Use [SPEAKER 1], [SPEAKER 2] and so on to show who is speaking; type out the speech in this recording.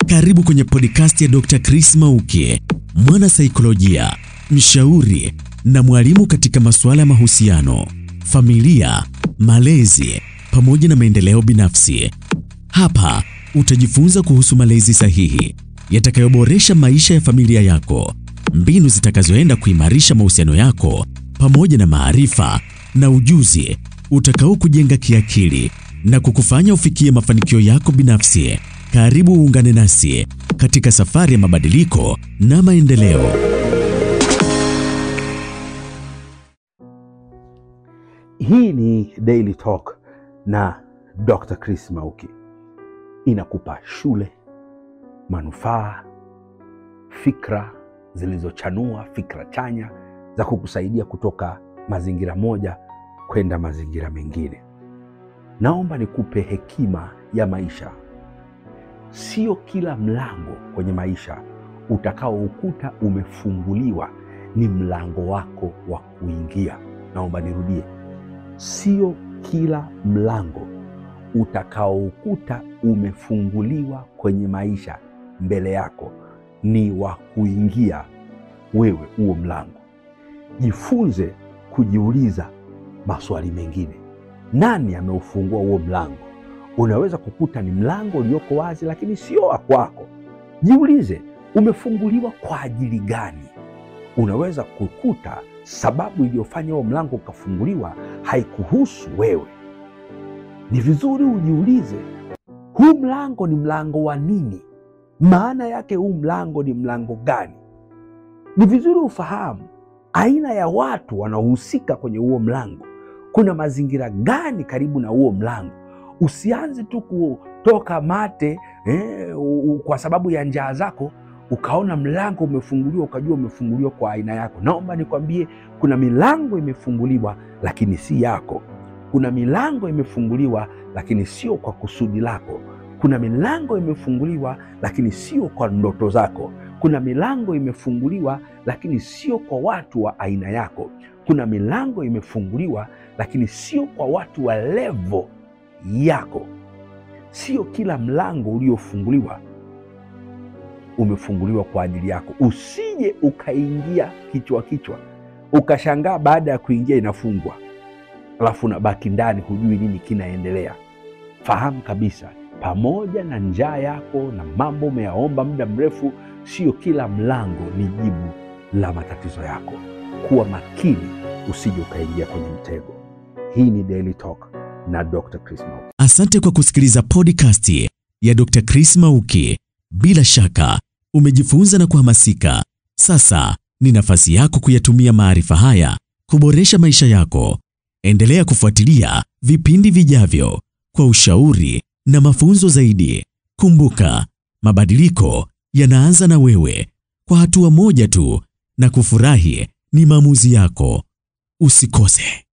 [SPEAKER 1] Karibu kwenye podcast ya Dr. Chris Mauki, mwana saikolojia, mshauri na mwalimu katika masuala ya mahusiano, familia, malezi pamoja na maendeleo binafsi. Hapa utajifunza kuhusu malezi sahihi yatakayoboresha maisha ya familia yako, mbinu zitakazoenda kuimarisha mahusiano yako pamoja na maarifa na ujuzi utakao kujenga kiakili na kukufanya ufikie mafanikio yako binafsi. Karibu uungane nasi katika safari ya mabadiliko na maendeleo.
[SPEAKER 2] Hii ni Daily Talk na Dr. Chris Mauki. Inakupa shule, manufaa, fikra zilizochanua, fikra chanya za kukusaidia kutoka mazingira moja kwenda mazingira mengine. Naomba nikupe hekima ya maisha. Sio kila mlango kwenye maisha utakaoukuta umefunguliwa ni mlango wako wa kuingia. Naomba nirudie. Sio kila mlango utakaoukuta umefunguliwa kwenye maisha mbele yako ni wa kuingia wewe huo mlango. Jifunze kujiuliza maswali mengine. Nani ameufungua huo mlango? Unaweza kukuta ni mlango ulioko wazi lakini sio wa kwako. Jiulize, umefunguliwa kwa ajili gani? Unaweza kukuta sababu iliyofanya huo mlango ukafunguliwa haikuhusu wewe. Ni vizuri ujiulize, huu mlango ni mlango wa nini? Maana yake huu mlango ni mlango gani? Ni vizuri ufahamu aina ya watu wanaohusika kwenye huo mlango. Kuna mazingira gani karibu na huo mlango? Usianze tu kutoka mate kwa sababu ya njaa zako ukaona mlango umefunguliwa ukajua umefunguliwa kwa aina yako. Naomba nikwambie, kuna milango imefunguliwa lakini si yako. Kuna milango imefunguliwa lakini sio kwa kusudi lako. Kuna milango imefunguliwa lakini sio kwa ndoto zako. Kuna milango imefunguliwa lakini sio kwa watu wa aina yako. Kuna milango imefunguliwa lakini sio kwa watu wa level yako. Sio kila mlango uliofunguliwa umefunguliwa kwa ajili yako. Usije ukaingia kichwa ukashangaa baada ya kuingia inafungwa, alafu unabaki ndani hujui nini kinaendelea. Fahamu kabisa, pamoja na njaa yako na mambo umeyaomba muda mrefu, sio kila mlango ni jibu la matatizo yako. Kuwa makini usije ukaingia kwenye mtego. Hii ni Daily Talk na Dr. Chris Mauki.
[SPEAKER 1] Asante kwa kusikiliza podcast ya Dr. Chris Mauki. Bila shaka umejifunza na kuhamasika. Sasa ni nafasi yako kuyatumia maarifa haya kuboresha maisha yako. Endelea kufuatilia vipindi vijavyo kwa ushauri na mafunzo zaidi. Kumbuka, mabadiliko yanaanza na wewe, kwa hatua moja tu, na kufurahi ni maamuzi yako. Usikose.